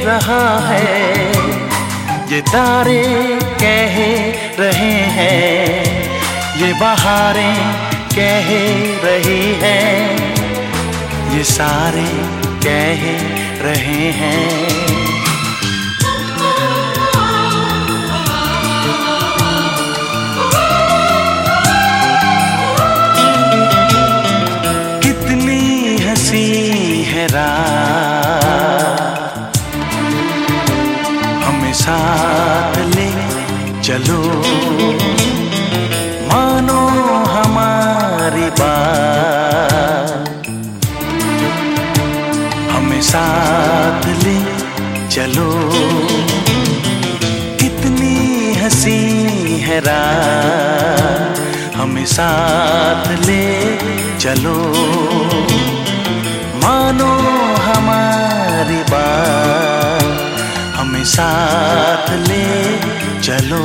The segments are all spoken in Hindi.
रहा है, ये तारे कह रहे हैं, ये बहारें कह रही हैं, ये सारे कह रहे हैं। कितनी हंसी है रात, हमें साथ ले चलो, मानो हमारी बात, हमें साथ ले चलो। कितनी हंसी है रात, हमें साथ ले चलो, मानो हमारी बात, हमें साथ ले चलो।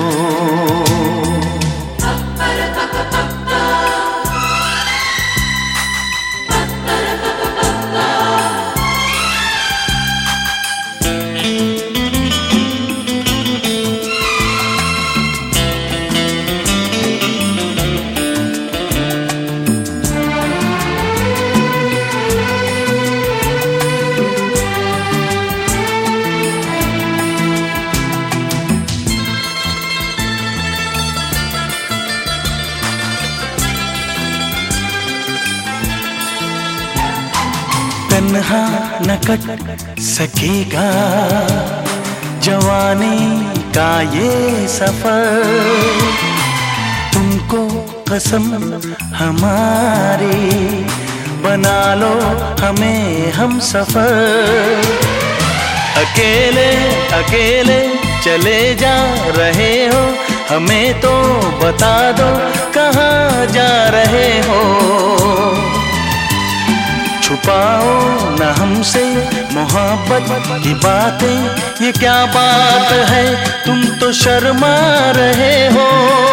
तन्हा न कट सकेगा जवानी का ये सफर, तुमको कसम हमारी बना लो हमें हम सफर। अकेले अकेले चले जा रहे हो, हमें तो बता दो कहाँ जा रहे हो। छुपाओ न हमसे मोहब्बत की बातें, ये क्या बात है तुम तो शर्मा रहे हो।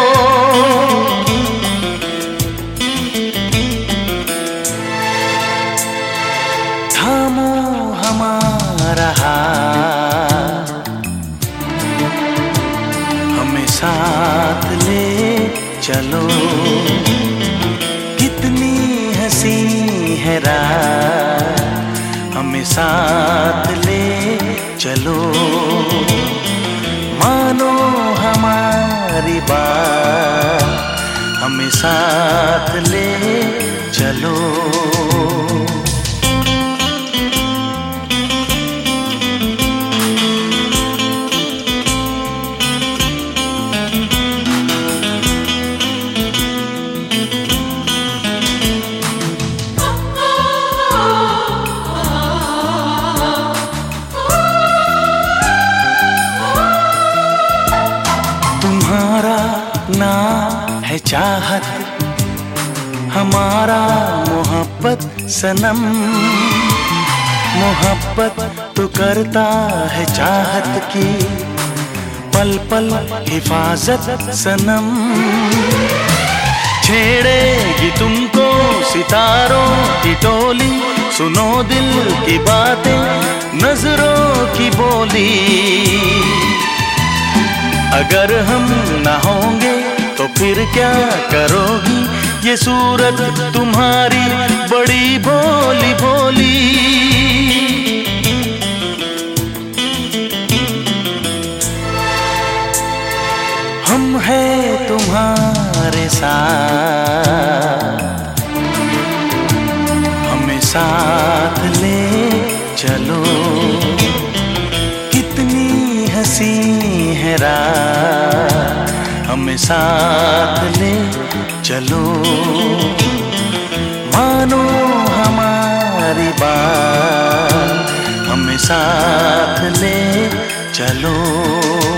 थामो हमारा हाथ, हमें साथ ले चलो। कितनी हंसी है रात, हमें साथ ले चलो, मानो हमारी बात, हमें साथ ले चलो। तुम्हारा नाम है चाहत, हमारा मोहब्बत सनम, मोहब्बत तो करता है चाहत की, पल पल हिफाजत सनम। छेड़ेगी तुमको सितारों की टोली, सुनो दिल की बातें नजरों की बोली। अगर हम न होंगे तो फिर क्या करोगी, ये सूरत तुम्हारी बड़ी भोली भोली। हम हैं तुम्हारे साथ, हमें साथ ले चलो। कितनी हंसी है रात, हमें साथ ले चलो, मानो हमारी बात, हमें साथ ले चलो।